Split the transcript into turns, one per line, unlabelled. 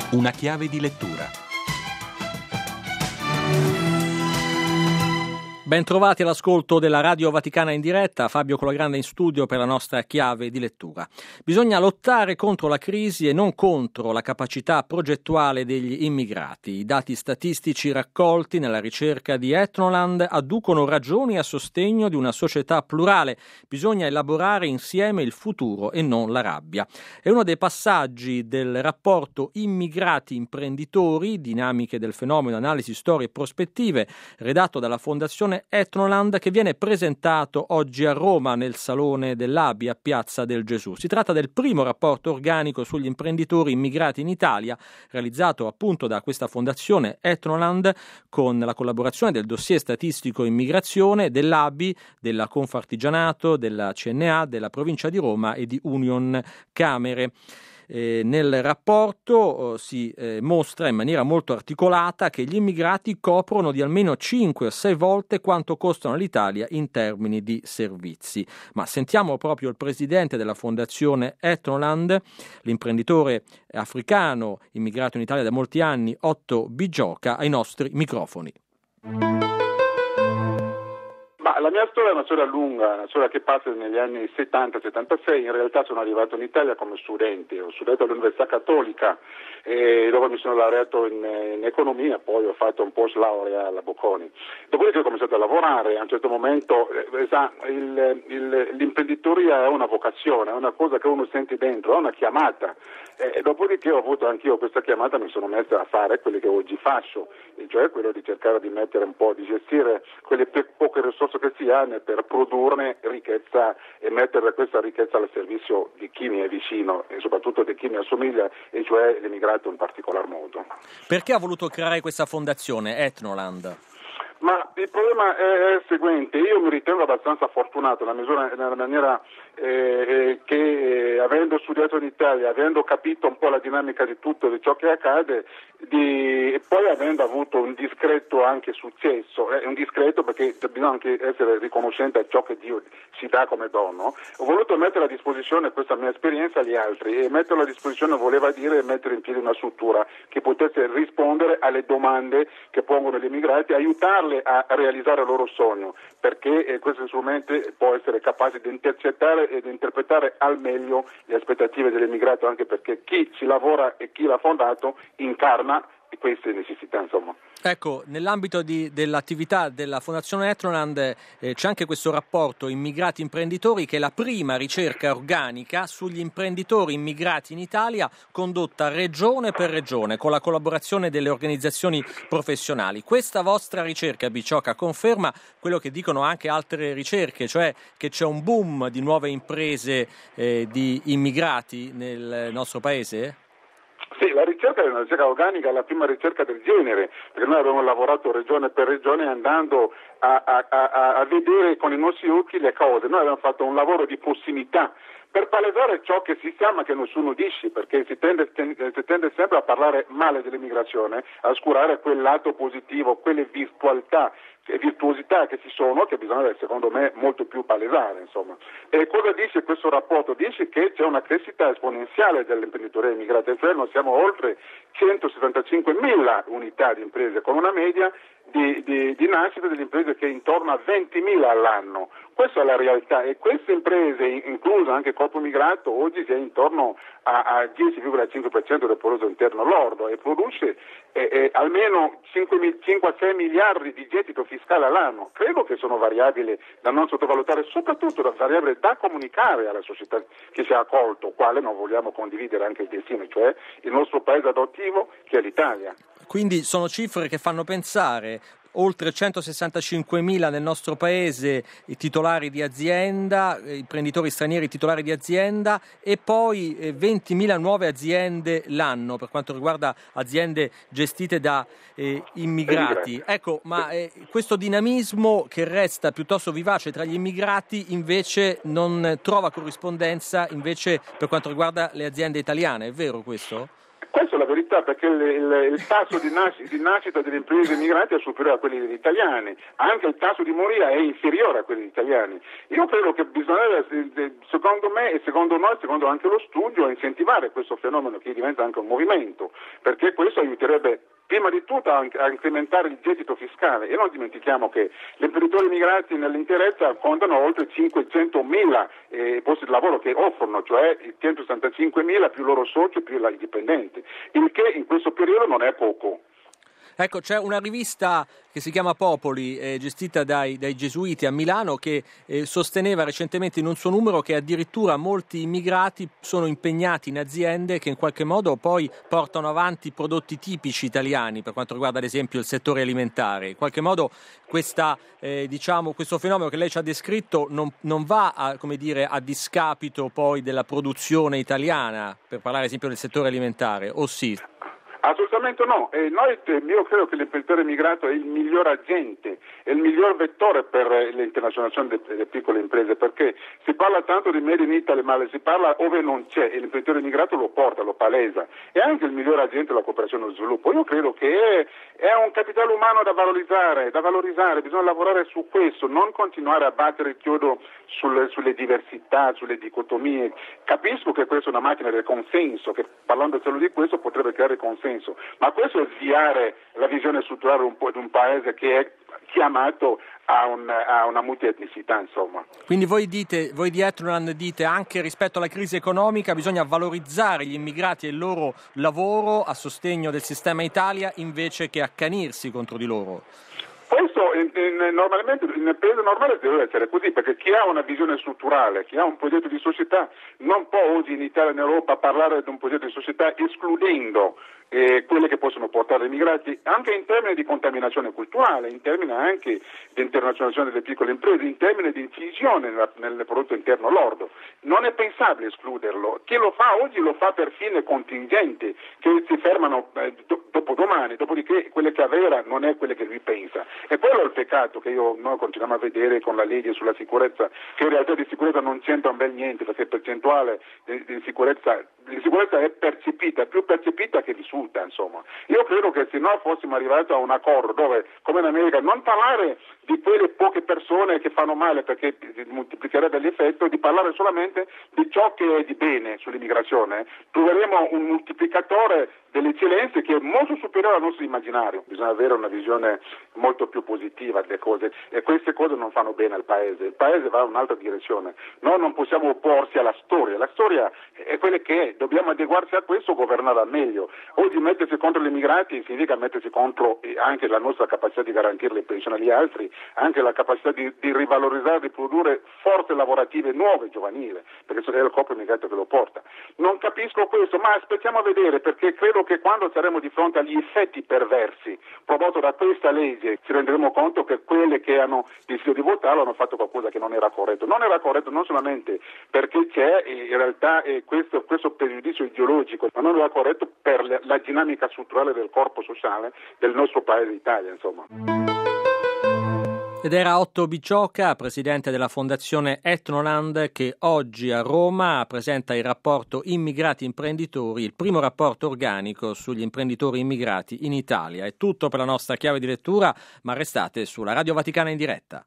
Una chiave di lettura.
Ben trovati all'ascolto della Radio Vaticana in diretta, Fabio Colagrande in studio per la nostra chiave di lettura. Bisogna lottare contro la crisi e non contro la capacità progettuale degli immigrati. I dati statistici raccolti nella ricerca di Ethnoland adducono ragioni a sostegno di una società plurale. Bisogna elaborare insieme il futuro e non la rabbia. È uno dei passaggi del rapporto Immigrati-imprenditori, dinamiche del fenomeno, analisi, storie e prospettive, redatto dalla Fondazione Ethnoland, che viene presentato oggi a Roma nel Salone dell'Abi a Piazza del Gesù. Si tratta del primo rapporto organico sugli imprenditori immigrati in Italia, realizzato appunto da questa Fondazione Ethnoland con la collaborazione del dossier statistico immigrazione, dell'Abi, della Confartigianato, della CNA, della Provincia di Roma e di Union Camere. Nel rapporto si mostra in maniera molto articolata che gli immigrati coprono di almeno 5 o 6 volte quanto costano all'Italia in termini di servizi. Ma sentiamo proprio il presidente della Fondazione Ethnoland, l'imprenditore africano immigrato in Italia da molti anni, Otto Bigioca, ai nostri microfoni.
La mia storia è una storia lunga, una storia che passa negli anni 70-76. In realtà sono arrivato in Italia come studente, ho studiato all'Università Cattolica e dopo mi sono laureato in economia, poi ho fatto un post laurea alla Bocconi. Dopodiché ho cominciato a lavorare, a un certo momento l'imprenditoria è una vocazione, è una cosa che uno sente dentro, è una chiamata. Dopodiché ho avuto anch'io questa chiamata, mi sono messo a fare quello che oggi faccio, cioè quello di cercare di mettere un po', di gestire quelle poche risorse che si ha per produrne ricchezza e mettere questa ricchezza al servizio di chi mi è vicino e soprattutto di chi mi assomiglia, e cioè l'immigrato in particolar modo.
Perché ha voluto creare questa fondazione Ethnoland?
Ma il problema è il seguente: io mi ritengo abbastanza fortunato nella maniera che avendo studiato in Italia, avendo capito un po' la dinamica di tutto, di ciò che accade, e poi avendo avuto un discreto anche successo, un discreto perché bisogna anche essere riconoscente a ciò che Dio ci dà come dono, ho voluto mettere a disposizione questa mia esperienza agli altri, e metterla a disposizione voleva dire mettere in piedi una struttura che potesse rispondere alle domande che pongono gli immigrati, aiutarli a realizzare il loro sogno, perché questo strumento può essere capace di intercettare ed interpretare al meglio le aspettative dell'immigrato, anche perché chi ci lavora e chi l'ha fondato incarna queste necessità, insomma.
Ecco, nell'ambito dell'attività della Fondazione Ethnoland c'è anche questo rapporto Immigrati Imprenditori, che è la prima ricerca organica sugli imprenditori immigrati in Italia, condotta regione per regione con la collaborazione delle organizzazioni professionali. Questa vostra ricerca, Bicioca, conferma quello che dicono anche altre ricerche, cioè che c'è un boom di nuove imprese di immigrati nel nostro paese?
Sì, la ricerca è una ricerca organica, è la prima ricerca del genere, perché noi abbiamo lavorato regione per regione andando a vedere con i nostri occhi le cose. Noi abbiamo fatto un lavoro di prossimità per palesare ciò che si sa ma che nessuno dice, perché si tende sempre a parlare male dell'immigrazione, a oscurare quel lato positivo, quelle virtuosità che ci sono, che bisogna secondo me molto più palesare, insomma. E cosa dice questo rapporto? Dice che c'è una crescita esponenziale dell'imprenditoria immigrata, cioè noi siamo oltre 175.000 unità di imprese, con una media di nascita delle imprese che è intorno a 20.000 all'anno. Questa è la realtà, e queste imprese, incluso anche il corpo immigrato, oggi si è intorno a 10,5% del prodotto interno lordo e produce almeno 5 a 6 miliardi di gettito fiscale all'anno. Credo che sono variabili da non sottovalutare, soprattutto da variabili da comunicare alla società che ci ha accolto, quale non vogliamo condividere anche il destino, cioè il nostro paese adottivo, che è l'Italia.
Quindi sono cifre che fanno pensare. Oltre 165.000 nel nostro paese i titolari di azienda, imprenditori stranieri titolari di azienda, e poi 20.000 nuove aziende l'anno per quanto riguarda aziende gestite da immigrati. Ecco, ma questo dinamismo che resta piuttosto vivace tra gli immigrati invece non trova corrispondenza invece per quanto riguarda le aziende italiane, è vero questo?
Questa è la verità, perché il tasso di nascita delle imprese migranti è superiore a quelli degli italiani, anche il tasso di moria è inferiore a quelli degli italiani. Io credo che bisognerebbe, secondo me e secondo noi, secondo anche lo studio, incentivare questo fenomeno che diventa anche un movimento, perché questo aiuterebbe prima di tutto a incrementare il gettito fiscale, e non dimentichiamo che gli imprenditori immigrati nell'interezza contano oltre 500.000 posti di lavoro che offrono, cioè 165.000 più i loro soci più i dipendenti, il che in questo periodo non è poco.
Ecco, c'è una rivista che si chiama Popoli, gestita dai gesuiti a Milano, che sosteneva recentemente in un suo numero che addirittura molti immigrati sono impegnati in aziende che in qualche modo poi portano avanti prodotti tipici italiani, per quanto riguarda ad esempio il settore alimentare. In qualche modo questo fenomeno che lei ci ha descritto non va a discapito poi della produzione italiana, per parlare ad esempio del settore alimentare, o sì?
Assolutamente no, io credo che l'imprenditore immigrato è il miglior agente, è il miglior vettore per l'internazionalizzazione delle piccole imprese, perché si parla tanto di Made in Italy, ma si parla ove non c'è, e l'imprenditore immigrato lo porta, lo palesa, è anche il miglior agente della cooperazione e dello sviluppo. Io credo che è un capitale umano da valorizzare, bisogna lavorare su questo, non continuare a battere il chiodo sulle diversità, sulle dicotomie. Capisco che questa è una macchina del consenso, che parlando solo di questo potrebbe creare consenso, ma questo è sviare la visione strutturale di un paese che è chiamato a una multietnicità, insomma.
Quindi voi di Ethnoland dite anche rispetto alla crisi economica bisogna valorizzare gli immigrati e il loro lavoro a sostegno del sistema Italia invece che accanirsi contro di loro?
Questo normalmente nel paese normale deve essere così, perché chi ha una visione strutturale, chi ha un progetto di società non può oggi in Italia e in Europa parlare di un progetto di società escludendo quelle che possono portare gli immigrati, anche in termini di contaminazione culturale, in termini anche di internazionalizzazione delle piccole imprese, in termini di incisione nel prodotto interno lordo. Non è pensabile escluderlo. Chi lo fa oggi lo fa per fine contingente, che si fermano dopodomani, dopodiché quelle che avvera non è quelle che lui pensa. E quello è il peccato che noi continuiamo a vedere con la legge sulla sicurezza, che in realtà di sicurezza non c'entra un bel niente, perché percentuale di sicurezza è percepita, più percepita che vissuta, insomma. Io credo che se noi fossimo arrivati a un accordo dove, come in America, non parlare di quelle poche persone che fanno male perché moltiplicherebbe l'effetto, di parlare solamente di ciò che è di bene sull'immigrazione, troveremo un moltiplicatore delle eccellenze che è molto superiore al nostro immaginario. Bisogna avere una visione molto più positiva delle cose, e queste cose non fanno bene al paese. Il paese va in un'altra direzione. Noi non possiamo opporsi alla storia. La storia è quella che è. Dobbiamo adeguarsi a questo, governare al meglio. Oggi mettersi contro gli immigrati significa mettersi contro anche la nostra capacità di garantire le pensioni agli altri, anche la capacità di rivalorizzare, di produrre forze lavorative nuove, giovanili, perché è il corpo immigrato che lo porta. Non capisco questo, ma aspettiamo a vedere, perché credo che quando saremo di fronte agli effetti perversi prodotti da questa legge ci renderemo conto che quelle che hanno deciso di votarlo hanno fatto qualcosa che non era corretto. Non era corretto non solamente perché c'è in realtà questo pregiudizio ideologico, ma non era corretto per la dinamica strutturale del corpo sociale del nostro paese Italia, insomma.
Ed era Otto Bicioca, presidente della Fondazione Ethnoland, che oggi a Roma presenta il rapporto Immigrati Imprenditori, il primo rapporto organico sugli imprenditori immigrati in Italia. È tutto per la nostra chiave di lettura, ma restate sulla Radio Vaticana in diretta.